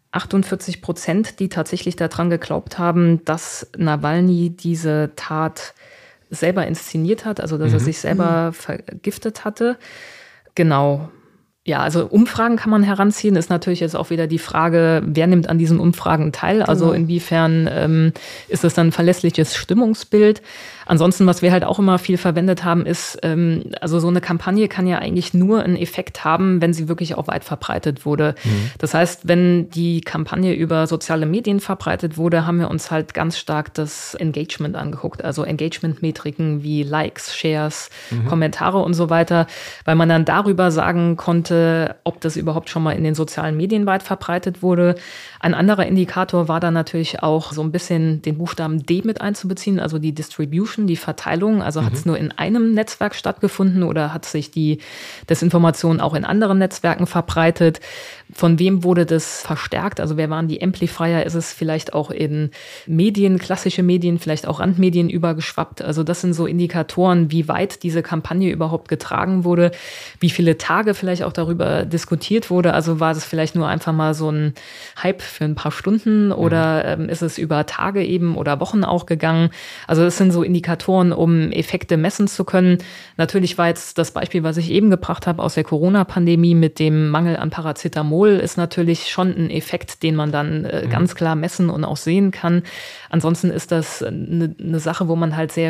48%, die tatsächlich daran geglaubt haben, dass Nawalny diese Tat selber inszeniert hat, also dass er sich selber vergiftet hatte. Genau. Ja, also Umfragen kann man heranziehen, ist natürlich jetzt auch wieder die Frage, wer nimmt an diesen Umfragen teil? Also inwiefern ist das dann ein verlässliches Stimmungsbild? Ansonsten, was wir halt auch immer viel verwendet haben, ist, also so eine Kampagne kann ja eigentlich nur einen Effekt haben, wenn sie wirklich auch weit verbreitet wurde. Das heißt, wenn die Kampagne über soziale Medien verbreitet wurde, haben wir uns halt ganz stark das Engagement angeguckt, also Engagement-Metriken wie Likes, Shares, Kommentare und so weiter, weil man dann darüber sagen konnte, ob das überhaupt schon mal in den sozialen Medien weit verbreitet wurde. Ein anderer Indikator war dann natürlich auch so ein bisschen den Buchstaben D mit einzubeziehen, also die Distribution, die Verteilung. Also hat es nur in einem Netzwerk stattgefunden oder hat sich die Desinformation auch in anderen Netzwerken verbreitet? Von wem wurde das verstärkt? Also wer waren die Amplifier? Ist es vielleicht auch in Medien, klassische Medien, vielleicht auch Randmedien übergeschwappt? Also das sind so Indikatoren, wie weit diese Kampagne überhaupt getragen wurde, wie viele Tage vielleicht auch darüber diskutiert wurde. Also war das vielleicht nur einfach mal so ein Hype für ein paar Stunden oder ist es über Tage eben oder Wochen auch gegangen? Also das sind so Indikatoren, um Effekte messen zu können. Natürlich war jetzt das Beispiel, was ich eben gebracht habe aus der Corona-Pandemie mit dem Mangel an Paracetamol, ist natürlich schon ein Effekt, den man dann ganz klar messen und auch sehen kann. Ansonsten ist das eine Sache, wo man halt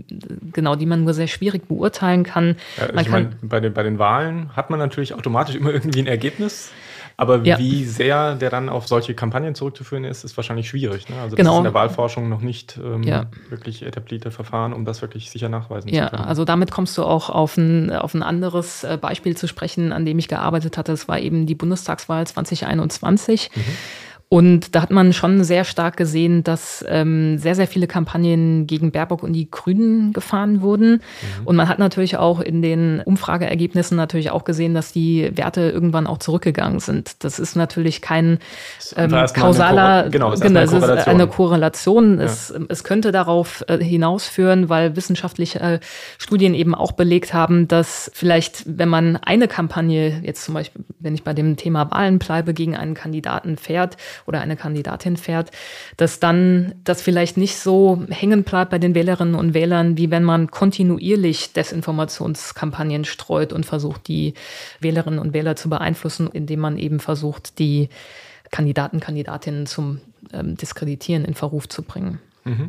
die man nur sehr schwierig beurteilen kann. Ja, ich meine, bei den Wahlen hat man natürlich automatisch immer irgendwie ein Ergebnis. Aber wie sehr der dann auf solche Kampagnen zurückzuführen ist wahrscheinlich schwierig. Ne? Also das ist in der Wahlforschung noch nicht wirklich etablierte Verfahren, um das wirklich sicher nachweisen zu können. Ja, also damit kommst du auch auf ein anderes Beispiel zu sprechen, an dem ich gearbeitet hatte. Das war eben die Bundestagswahl 2021. Und da hat man schon sehr stark gesehen, dass sehr, sehr viele Kampagnen gegen Baerbock und die Grünen gefahren wurden. Und man hat natürlich auch in den Umfrageergebnissen natürlich auch gesehen, dass die Werte irgendwann auch zurückgegangen sind. Das ist natürlich kein kausaler, es ist eine Korrelation. Ja. Es könnte darauf hinausführen, weil wissenschaftliche Studien eben auch belegt haben, dass vielleicht, wenn man eine Kampagne, jetzt zum Beispiel, wenn ich bei dem Thema Wahlen bleibe, gegen einen Kandidaten fährt, oder eine Kandidatin fährt, dass dann das vielleicht nicht so hängen bleibt bei den Wählerinnen und Wählern, wie wenn man kontinuierlich Desinformationskampagnen streut und versucht, die Wählerinnen und Wähler zu beeinflussen, indem man eben versucht, die Kandidatinnen zum Diskreditieren in Verruf zu bringen.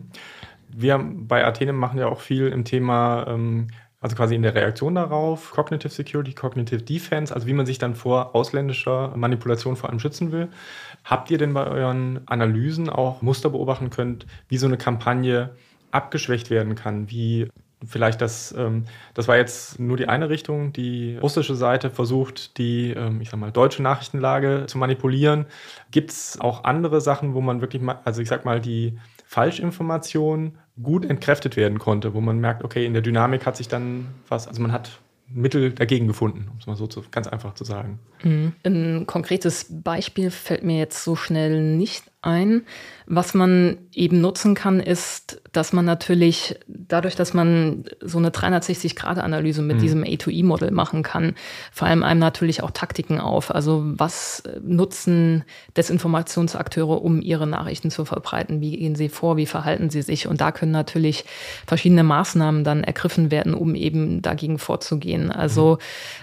Wir bei Athene machen ja auch viel im Thema also quasi in der Reaktion darauf, Cognitive Security, Cognitive Defense, also wie man sich dann vor ausländischer Manipulation vor allem schützen will. Habt ihr denn bei euren Analysen auch Muster beobachten können, wie so eine Kampagne abgeschwächt werden kann? Wie vielleicht das war jetzt nur die eine Richtung, die russische Seite versucht, die, deutsche Nachrichtenlage zu manipulieren. Gibt es auch andere Sachen, wo man wirklich mal, also die Falschinformation gut entkräftet werden konnte, wo man merkt, okay, in der Dynamik hat sich dann man hat Mittel dagegen gefunden, um es mal so ganz einfach zu sagen. Ein konkretes Beispiel fällt mir jetzt so schnell nicht ein. Was man eben nutzen kann, ist dass man natürlich dadurch, dass man so eine 360-Grad-Analyse mit diesem A2E-Modell machen kann, vor allem einem natürlich auch Taktiken auf. Also was nutzen Desinformationsakteure, um ihre Nachrichten zu verbreiten? Wie gehen sie vor? Wie verhalten sie sich? Und da können natürlich verschiedene Maßnahmen dann ergriffen werden, um eben dagegen vorzugehen. Also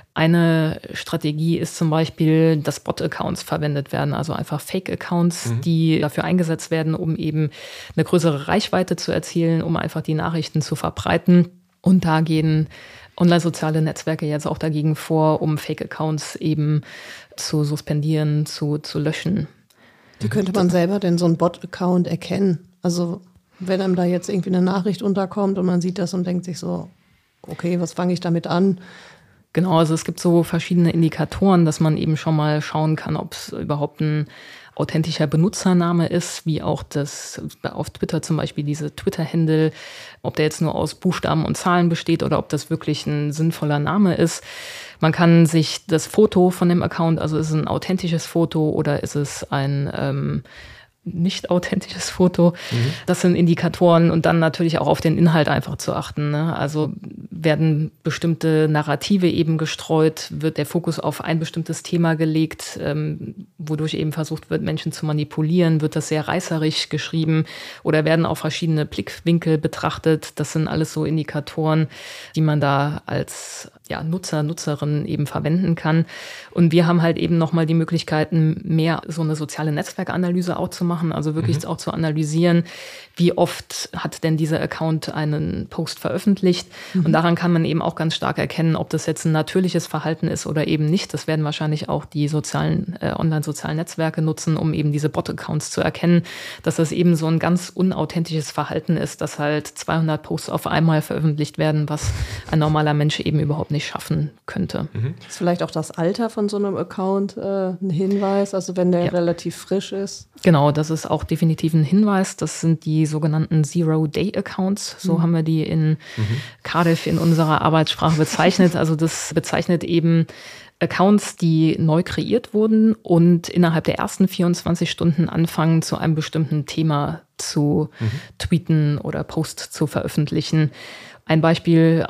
eine Strategie ist zum Beispiel, dass Bot-Accounts verwendet werden, also einfach Fake-Accounts, die dafür eingesetzt werden, um eben eine größere Reichweite zu erzielen, um einfach die Nachrichten zu verbreiten. Und da gehen online-soziale Netzwerke jetzt auch dagegen vor, um Fake-Accounts eben zu suspendieren, zu löschen. Wie könnte man selber denn so einen Bot-Account erkennen? Also wenn einem da jetzt irgendwie eine Nachricht unterkommt und man sieht das und denkt sich so, okay, was fange ich damit an? Genau, also es gibt so verschiedene Indikatoren, dass man eben schon mal schauen kann, ob es überhaupt ein authentischer Benutzername ist, wie auch das auf Twitter zum Beispiel diese Twitter-Handle, ob der jetzt nur aus Buchstaben und Zahlen besteht oder ob das wirklich ein sinnvoller Name ist. Man kann sich das Foto von dem Account, also ist es ein authentisches Foto oder ist es ein nicht authentisches Foto. Das sind Indikatoren und dann natürlich auch auf den Inhalt einfach zu achten. Ne? Also werden bestimmte Narrative eben gestreut, wird der Fokus auf ein bestimmtes Thema gelegt, wodurch eben versucht wird, Menschen zu manipulieren, wird das sehr reißerisch geschrieben oder werden auch verschiedene Blickwinkel betrachtet. Das sind alles so Indikatoren, die man da als Nutzer, Nutzerin eben verwenden kann. Und wir haben halt eben nochmal die Möglichkeiten, mehr so eine soziale Netzwerkanalyse auch zu machen, also wirklich auch zu analysieren, wie oft hat denn dieser Account einen Post veröffentlicht. Und daran kann man eben auch ganz stark erkennen, ob das jetzt ein natürliches Verhalten ist oder eben nicht. Das werden wahrscheinlich auch die online-sozialen Netzwerke nutzen, um eben diese Bot-Accounts zu erkennen, dass das eben so ein ganz unauthentisches Verhalten ist, dass halt 200 Posts auf einmal veröffentlicht werden, was ein normaler Mensch eben überhaupt nicht schaffen könnte. Ist vielleicht auch das Alter von so einem Account ein Hinweis, also wenn der relativ frisch ist? Genau, das ist auch definitiv ein Hinweis. Das sind die sogenannten Zero-Day-Accounts. So haben wir die in Cardiff in unserer Arbeitssprache bezeichnet. Also das bezeichnet eben Accounts, die neu kreiert wurden und innerhalb der ersten 24 Stunden anfangen, zu einem bestimmten Thema zu tweeten oder Post zu veröffentlichen. Ein Beispiel,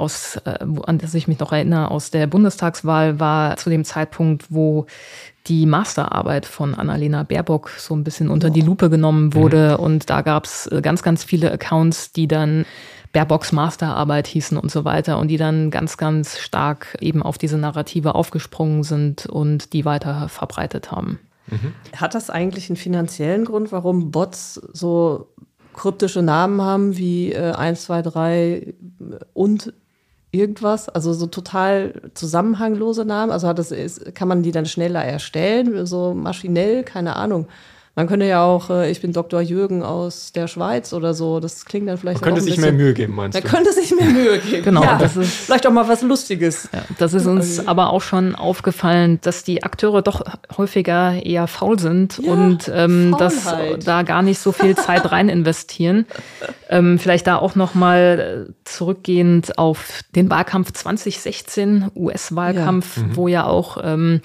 an das ich mich noch erinnere, aus der Bundestagswahl war zu dem Zeitpunkt, wo die Masterarbeit von Annalena Baerbock so ein bisschen unter die Lupe genommen wurde. Und da gab es ganz, ganz viele Accounts, die dann Baerbocks Masterarbeit hießen und so weiter und die dann ganz, ganz stark eben auf diese Narrative aufgesprungen sind und die weiter verbreitet haben. Hat das eigentlich einen finanziellen Grund, warum Bots so kryptische Namen haben wie 1, 2, 3 und irgendwas, also so total zusammenhanglose Namen? Also kann man die dann schneller erstellen, so maschinell? Keine Ahnung. Man könnte ja auch, ich bin Dr. Jürgen aus der Schweiz oder so, das klingt dann vielleicht auch ein bisschen... Man könnte sich mehr Mühe geben, meinst du? Man könnte sich mehr Mühe geben, genau. Ja, das ist vielleicht auch mal was Lustiges. Ja, das ist uns aber auch schon aufgefallen, dass die Akteure doch häufiger eher faul sind und dass da gar nicht so viel Zeit rein investieren. Vielleicht da auch noch mal zurückgehend auf den Wahlkampf 2016, US-Wahlkampf, wo ja auch...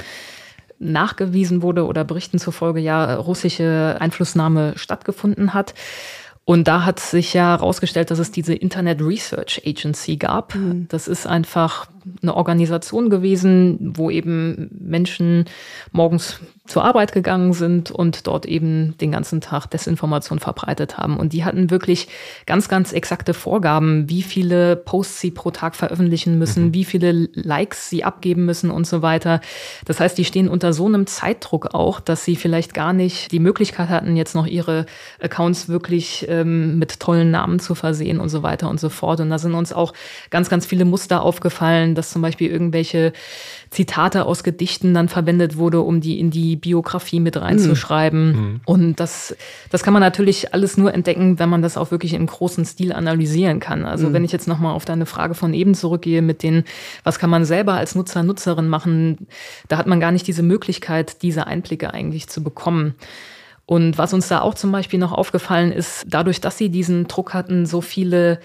nachgewiesen wurde oder Berichten zufolge russische Einflussnahme stattgefunden hat. Und da hat sich ja herausgestellt, dass es diese Internet Research Agency gab. Das ist einfach eine Organisation gewesen, wo eben Menschen morgens zur Arbeit gegangen sind und dort eben den ganzen Tag Desinformation verbreitet haben. Und die hatten wirklich ganz, ganz exakte Vorgaben, wie viele Posts sie pro Tag veröffentlichen müssen, wie viele Likes sie abgeben müssen und so weiter. Das heißt, die stehen unter so einem Zeitdruck auch, dass sie vielleicht gar nicht die Möglichkeit hatten, jetzt noch ihre Accounts wirklich mit tollen Namen zu versehen und so weiter und so fort. Und da sind uns auch ganz, ganz viele Muster aufgefallen, dass zum Beispiel irgendwelche Zitate aus Gedichten dann verwendet wurde, um die in die Biografie mit reinzuschreiben. Und das kann man natürlich alles nur entdecken, wenn man das auch wirklich im großen Stil analysieren kann. Also wenn ich jetzt nochmal auf deine Frage von eben zurückgehe mit was kann man selber als Nutzer, Nutzerin machen, da hat man gar nicht diese Möglichkeit, diese Einblicke eigentlich zu bekommen. Und was uns da auch zum Beispiel noch aufgefallen ist, dadurch, dass sie diesen Druck hatten, so viele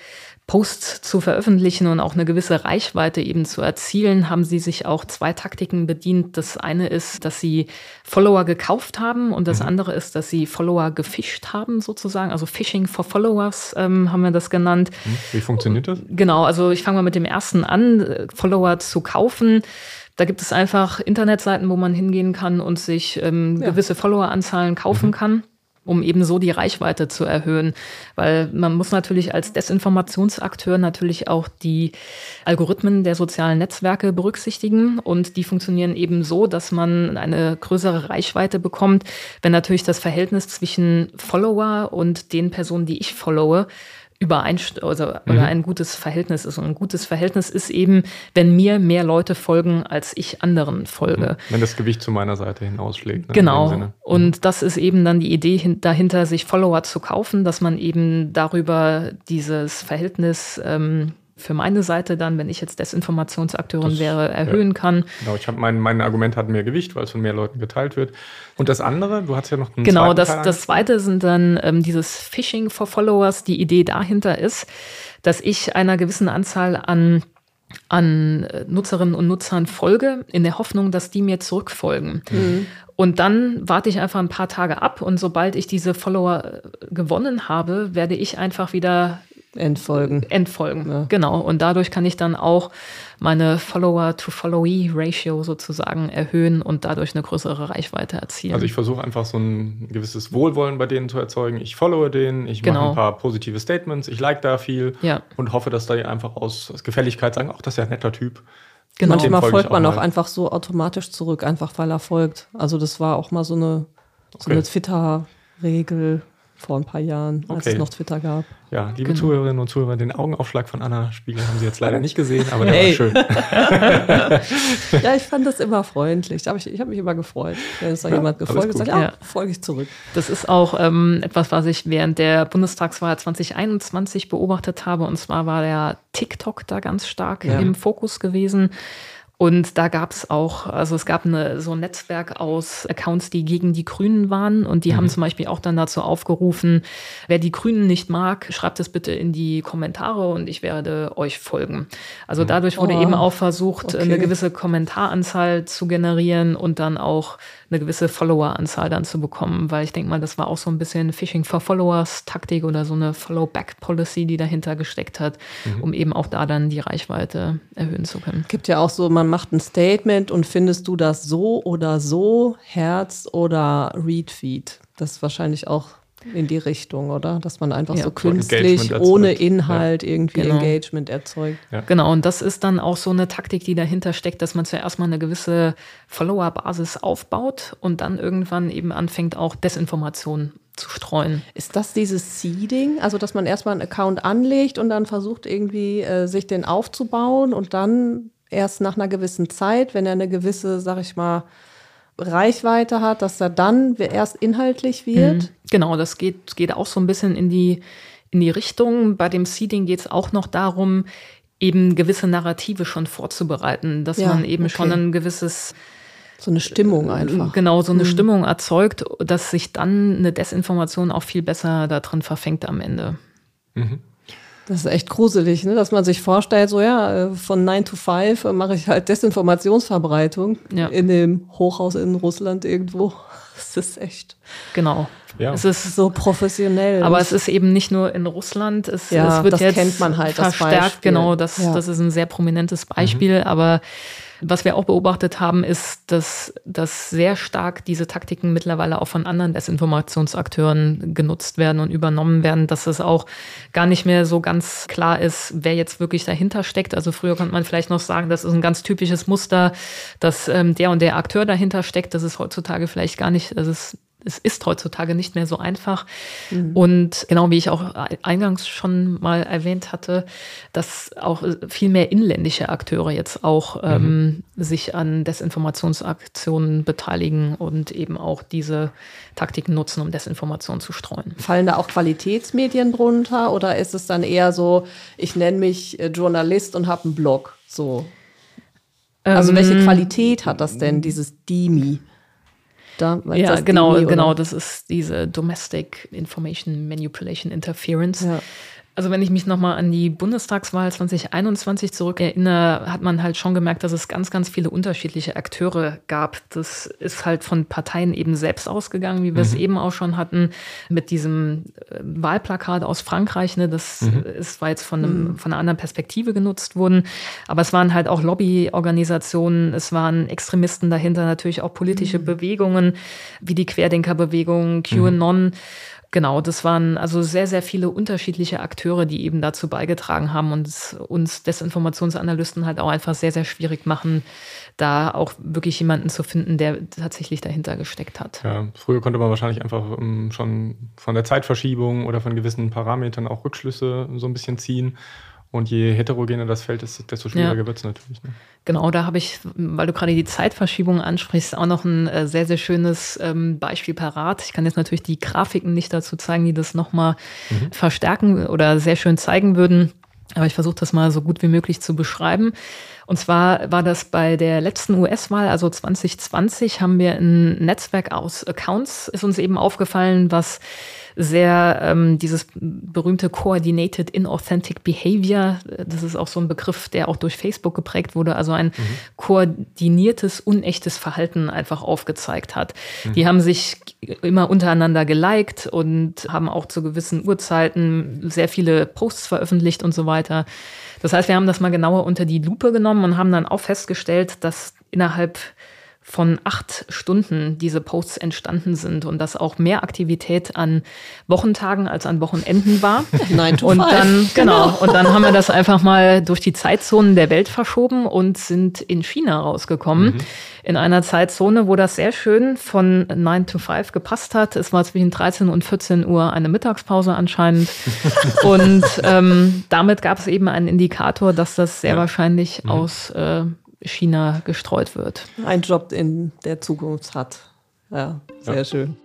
Posts zu veröffentlichen und auch eine gewisse Reichweite eben zu erzielen, haben sie sich auch 2 Taktiken bedient. Das eine ist, dass sie Follower gekauft haben und das andere ist, dass sie Follower gefischt haben sozusagen. Also Phishing for Followers haben wir das genannt. Wie funktioniert das? Genau, also ich fange mal mit dem ersten an, Follower zu kaufen. Da gibt es einfach Internetseiten, wo man hingehen kann und sich gewisse Followeranzahlen kaufen kann, um eben so die Reichweite zu erhöhen. Weil man muss natürlich als Desinformationsakteur natürlich auch die Algorithmen der sozialen Netzwerke berücksichtigen. Und die funktionieren eben so, dass man eine größere Reichweite bekommt, wenn natürlich das Verhältnis zwischen Follower und den Personen, die ich followe, oder ein gutes Verhältnis ist. Und ein gutes Verhältnis ist eben, wenn mir mehr Leute folgen, als ich anderen folge. Wenn das Gewicht zu meiner Seite hinausschlägt. Ne, genau. Und das ist eben dann die Idee dahinter, sich Follower zu kaufen, dass man eben darüber dieses Verhältnis für meine Seite dann, wenn ich jetzt Desinformationsakteurin wäre, erhöhen kann. Genau, mein Argument hat mehr Gewicht, weil es von mehr Leuten geteilt wird. Und das andere, du hast ja noch einen Genau, zweiten Teil das zweite sind dann dieses Phishing for Followers. Die Idee dahinter ist, dass ich einer gewissen Anzahl an Nutzerinnen und Nutzern folge, in der Hoffnung, dass die mir zurückfolgen. Und dann warte ich einfach ein paar Tage ab und sobald ich diese Follower gewonnen habe, werde ich einfach wieder Entfolgen. Ja. Genau. Und dadurch kann ich dann auch meine Follower-to-Followee-Ratio sozusagen erhöhen und dadurch eine größere Reichweite erzielen. Also ich versuche einfach so ein gewisses Wohlwollen bei denen zu erzeugen. Ich followe denen, ich mache ein paar positive Statements, ich like da viel und hoffe, dass da einfach aus Gefälligkeit sagen, ach, das ist ja ein netter Typ. Genau. Manchmal folgt man auch einfach so automatisch zurück, einfach weil er folgt. Also das war auch mal so eine Twitter-Regel vor ein paar Jahren, als es noch Twitter gab. Ja, liebe Zuhörerinnen und Zuhörer, den Augenaufschlag von Anna Spiegel haben Sie jetzt leider nicht gesehen, aber der war schön. Ja, ich fand das immer freundlich. Ich habe mich immer gefreut, wenn es da jemand gefolgt hat. Folge ich zurück. Das ist auch etwas, was ich während der Bundestagswahl 2021 beobachtet habe. Und zwar war der TikTok da ganz stark im Fokus gewesen. Und da gab es auch, also es gab so ein Netzwerk aus Accounts, die gegen die Grünen waren. Und die haben zum Beispiel auch dann dazu aufgerufen, wer die Grünen nicht mag, schreibt es bitte in die Kommentare und ich werde euch folgen. Also dadurch wurde eben auch versucht, eine gewisse Kommentaranzahl zu generieren und dann auch eine gewisse Followeranzahl dann zu bekommen. Weil ich denke mal, das war auch so ein bisschen Phishing for Followers Taktik oder so eine Follow-Back-Policy, die dahinter gesteckt hat, um eben auch da dann die Reichweite erhöhen zu können. Gibt ja auch so, man macht ein Statement und findest du das so oder so, Herz oder Retweet. Das ist wahrscheinlich auch in die Richtung, oder? Dass man einfach so künstlich, ohne Inhalt irgendwie Engagement erzeugt. Ja. Genau, und das ist dann auch so eine Taktik, die dahinter steckt, dass man zuerst mal eine gewisse Follower-Basis aufbaut und dann irgendwann eben anfängt, auch Desinformation zu streuen. Ist das dieses Seeding? Also, dass man erstmal einen Account anlegt und dann versucht irgendwie sich den aufzubauen und dann erst nach einer gewissen Zeit, wenn er eine gewisse, sag ich mal, Reichweite hat, dass er dann erst inhaltlich wird? Genau, das geht auch so ein bisschen in die Richtung. Bei dem Seeding geht es auch noch darum, eben gewisse Narrative schon vorzubereiten, dass man eben schon ein gewisses... So eine Stimmung einfach. Genau, so eine Stimmung erzeugt, dass sich dann eine Desinformation auch viel besser da drin verfängt am Ende. Das ist echt gruselig, ne? Dass man sich vorstellt, so von 9 to 5 mache ich halt Desinformationsverbreitung in dem Hochhaus in Russland irgendwo. Das ist echt. Genau. Ja. Es ist so professionell. Aber es ist eben nicht nur in Russland. Es wird das jetzt kennt man halt, verstärkt. Genau, das ist ein sehr prominentes Beispiel. Aber was wir auch beobachtet haben, ist, dass sehr stark diese Taktiken mittlerweile auch von anderen Desinformationsakteuren genutzt werden und übernommen werden, dass es auch gar nicht mehr so ganz klar ist, wer jetzt wirklich dahinter steckt. Also früher konnte man vielleicht noch sagen, das ist ein ganz typisches Muster, dass der und der Akteur dahinter steckt. Das ist heutzutage vielleicht gar nicht, es ist heutzutage nicht mehr so einfach. Und genau wie ich auch eingangs schon mal erwähnt hatte, dass auch viel mehr inländische Akteure jetzt auch sich an Desinformationsaktionen beteiligen und eben auch diese Taktiken nutzen, um Desinformation zu streuen. Fallen da auch Qualitätsmedien drunter oder ist es dann eher so, ich nenne mich Journalist und habe einen Blog? So. Also welche Qualität hat das denn, dieses DIMI? Genau, das ist diese Domestic Information Manipulation Interference. Also wenn ich mich nochmal an die Bundestagswahl 2021 zurückerinnere, hat man halt schon gemerkt, dass es ganz, ganz viele unterschiedliche Akteure gab. Das ist halt von Parteien eben selbst ausgegangen, wie wir es eben auch schon hatten, mit diesem Wahlplakat aus Frankreich. Ne? Das war jetzt von einer anderen Perspektive genutzt worden. Aber es waren halt auch Lobbyorganisationen, es waren Extremisten dahinter, natürlich auch politische Bewegungen, wie die Querdenkerbewegung, QAnon. Genau, das waren also sehr, sehr viele unterschiedliche Akteure, die eben dazu beigetragen haben und es uns Desinformationsanalysten halt auch einfach sehr, sehr schwierig machen, da auch wirklich jemanden zu finden, der tatsächlich dahinter gesteckt hat. Ja, früher konnte man wahrscheinlich einfach schon von der Zeitverschiebung oder von gewissen Parametern auch Rückschlüsse so ein bisschen ziehen. Und je heterogener das Feld ist, desto schwieriger wird es natürlich. Ne? Genau, da habe ich, weil du gerade die Zeitverschiebung ansprichst, auch noch ein sehr, sehr schönes Beispiel parat. Ich kann jetzt natürlich die Grafiken nicht dazu zeigen, die das nochmal verstärken oder sehr schön zeigen würden. Aber ich versuche das mal so gut wie möglich zu beschreiben. Und zwar war das bei der letzten US-Wahl, also 2020, haben wir ein Netzwerk aus Accounts, ist uns eben aufgefallen, was sehr dieses berühmte Coordinated Inauthentic Behavior, das ist auch so ein Begriff, der auch durch Facebook geprägt wurde, also ein koordiniertes, unechtes Verhalten einfach aufgezeigt hat. Die haben sich immer untereinander geliked und haben auch zu gewissen Uhrzeiten sehr viele Posts veröffentlicht und so weiter. Das heißt, wir haben das mal genauer unter die Lupe genommen und haben dann auch festgestellt, dass innerhalb von 8 Stunden diese Posts entstanden sind und dass auch mehr Aktivität an Wochentagen als an Wochenenden war. 9 to 5. Und dann, genau, und dann haben wir das einfach mal durch die Zeitzonen der Welt verschoben und sind in China rausgekommen. In einer Zeitzone, wo das sehr schön von 9 to 5 gepasst hat. Es war zwischen 13 und 14 Uhr eine Mittagspause anscheinend. Und damit gab es eben einen Indikator, dass das sehr wahrscheinlich aus China gestreut wird. Ein Job in der Zukunft hat. Ja, sehr schön.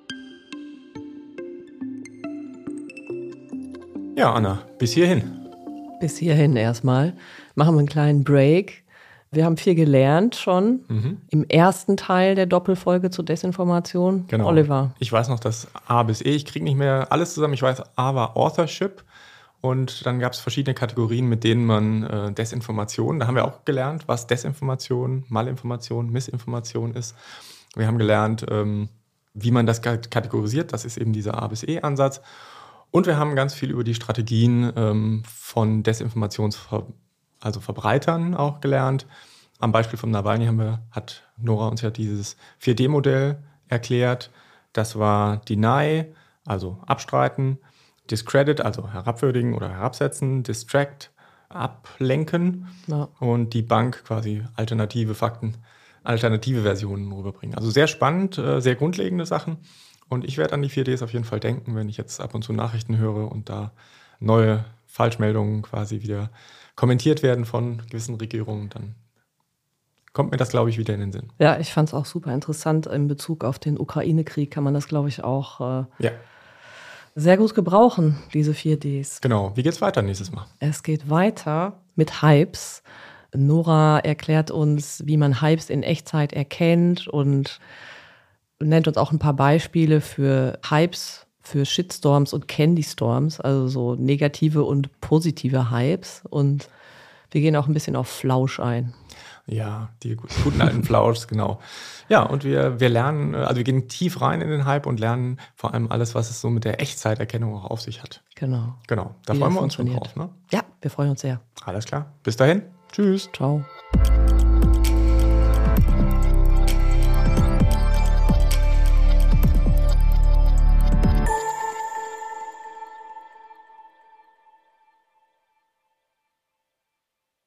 Ja, Anna, bis hierhin. Bis hierhin erstmal. Machen wir einen kleinen Break. Wir haben viel gelernt schon im ersten Teil der Doppelfolge zur Desinformation. Genau. Oliver. Ich weiß noch das A bis E. Ich kriege nicht mehr alles zusammen. Ich weiß, A war Authorship. Und dann gab es verschiedene Kategorien, mit denen man Desinformation, da haben wir auch gelernt, was Desinformation, Malinformation, Missinformation ist. Wir haben gelernt, wie man das kategorisiert, das ist eben dieser A bis E-Ansatz. Und wir haben ganz viel über die Strategien von Verbreitern auch gelernt. Am Beispiel von Nawalny hat Nora uns ja dieses 4D-Modell erklärt. Das war Deny, also abstreiten, Discredit, also herabwürdigen oder herabsetzen, Distract, ablenken und die Bank quasi alternative Fakten, alternative Versionen rüberbringen. Also sehr spannend, sehr grundlegende Sachen. Und ich werde an die 4Ds auf jeden Fall denken, wenn ich jetzt ab und zu Nachrichten höre und da neue Falschmeldungen quasi wieder kommentiert werden von gewissen Regierungen, dann kommt mir das, glaube ich, wieder in den Sinn. Ja, ich fand es auch super interessant. In Bezug auf den Ukraine-Krieg kann man das, glaube ich, auch sehr gut gebrauchen, diese 4Ds. Genau. Wie geht's weiter nächstes Mal? Es geht weiter mit Hypes. Nora erklärt uns, wie man Hypes in Echtzeit erkennt und nennt uns auch ein paar Beispiele für Hypes, für Shitstorms und Candystorms, also so negative und positive Hypes. Und wir gehen auch ein bisschen auf Flausch ein. Ja, die guten alten Flauschs, genau. Ja, und wir lernen, also wir gehen tief rein in den Hype und lernen vor allem alles, was es so mit der Echtzeiterkennung auch auf sich hat. Genau. Da freuen wir uns schon drauf, ne? Ja, wir freuen uns sehr. Alles klar. Bis dahin. Tschüss. Ciao.